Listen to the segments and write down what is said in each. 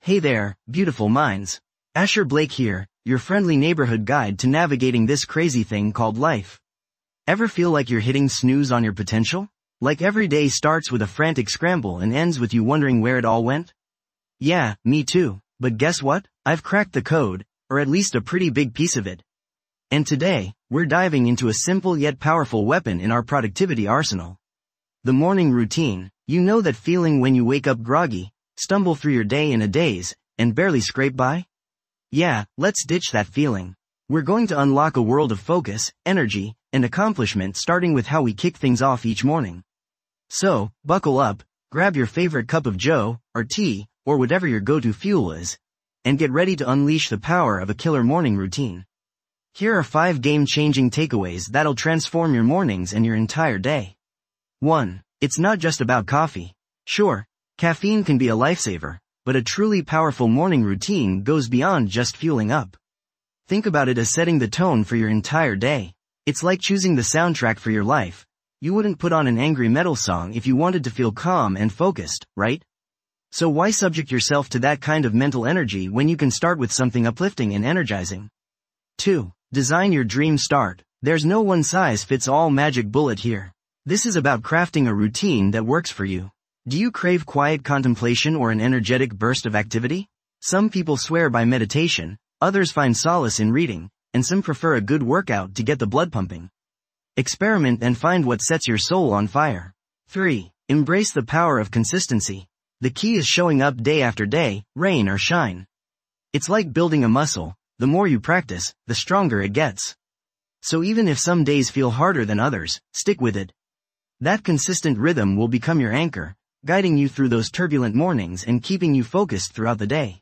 Hey there, beautiful minds. Asher Blake here, your friendly neighborhood guide to navigating this crazy thing called life. Ever feel like you're hitting snooze on your potential? Like every day starts with a frantic scramble and ends with you wondering where it all went? Yeah, me too, but guess what? I've cracked the code, or at least a pretty big piece of it. And today, we're diving into a simple yet powerful weapon in our productivity arsenal. The morning routine. You know that feeling when you wake up groggy, stumble through your day in a daze, and barely scrape by? Yeah, let's ditch that feeling. We're going to unlock a world of focus, energy, and accomplishment starting with how we kick things off each morning. So, buckle up, grab your favorite cup of joe, or tea, or whatever your go-to fuel is, and get ready to unleash the power of a killer morning routine. Here are 5 game-changing takeaways that'll transform your mornings and your entire day. 1. It's not just about coffee. Sure, caffeine can be a lifesaver, but a truly powerful morning routine goes beyond just fueling up. Think about it as setting the tone for your entire day. It's like choosing the soundtrack for your life. You wouldn't put on an angry metal song if you wanted to feel calm and focused, right? So why subject yourself to that kind of mental energy when you can start with something uplifting and energizing? 2. Design your dream start. There's no one-size-fits-all magic bullet here. This is about crafting a routine that works for you. Do you crave quiet contemplation or an energetic burst of activity? Some people swear by meditation, others find solace in reading, and some prefer a good workout to get the blood pumping. Experiment and find what sets your soul on fire. 3. Embrace the power of consistency. The key is showing up day after day, rain or shine. It's like building a muscle. The more you practice, the stronger it gets. So even if some days feel harder than others, stick with it. That consistent rhythm will become your anchor, guiding you through those turbulent mornings and keeping you focused throughout the day.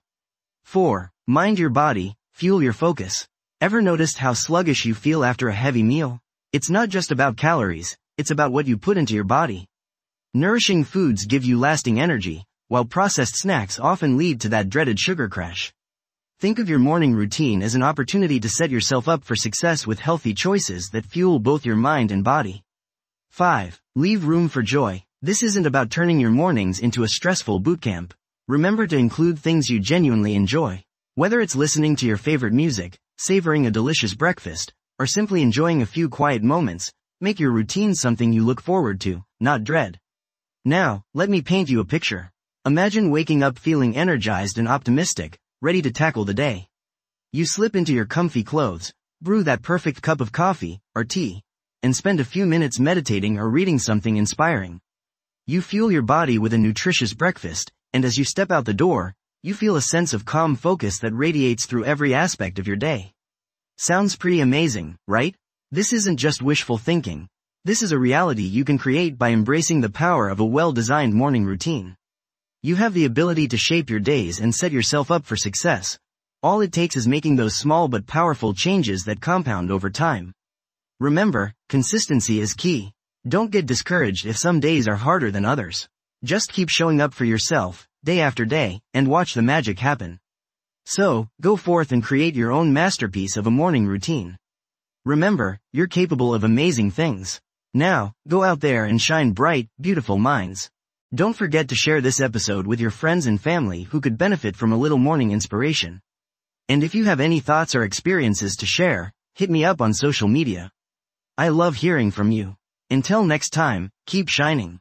4. Mind your body, fuel your focus. Ever noticed how sluggish you feel after a heavy meal? It's not just about calories, it's about what you put into your body. Nourishing foods give you lasting energy, while processed snacks often lead to that dreaded sugar crash. Think of your morning routine as an opportunity to set yourself up for success with healthy choices that fuel both your mind and body. 5. Leave room for joy. This isn't about turning your mornings into a stressful bootcamp. Remember to include things you genuinely enjoy. Whether it's listening to your favorite music, savoring a delicious breakfast, or simply enjoying a few quiet moments, make your routine something you look forward to, not dread. Now, let me paint you a picture. Imagine waking up feeling energized and optimistic, ready to tackle the day. You slip into your comfy clothes, brew that perfect cup of coffee, or tea, and spend a few minutes meditating or reading something inspiring. You fuel your body with a nutritious breakfast, and as you step out the door, you feel a sense of calm focus that radiates through every aspect of your day. Sounds pretty amazing, right? This isn't just wishful thinking. This is a reality you can create by embracing the power of a well-designed morning routine. You have the ability to shape your days and set yourself up for success. All it takes is making those small but powerful changes that compound over time. Remember, consistency is key. Don't get discouraged if some days are harder than others. Just keep showing up for yourself, day after day, and watch the magic happen. So, go forth and create your own masterpiece of a morning routine. Remember, you're capable of amazing things. Now, go out there and shine bright, beautiful minds. Don't forget to share this episode with your friends and family who could benefit from a little morning inspiration. And if you have any thoughts or experiences to share, hit me up on social media. I love hearing from you. Until next time, keep shining.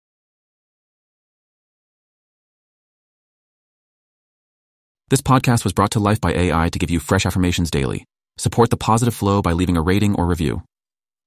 This podcast was brought to life by AI to give you fresh affirmations daily. Support the positive flow by leaving a rating or review.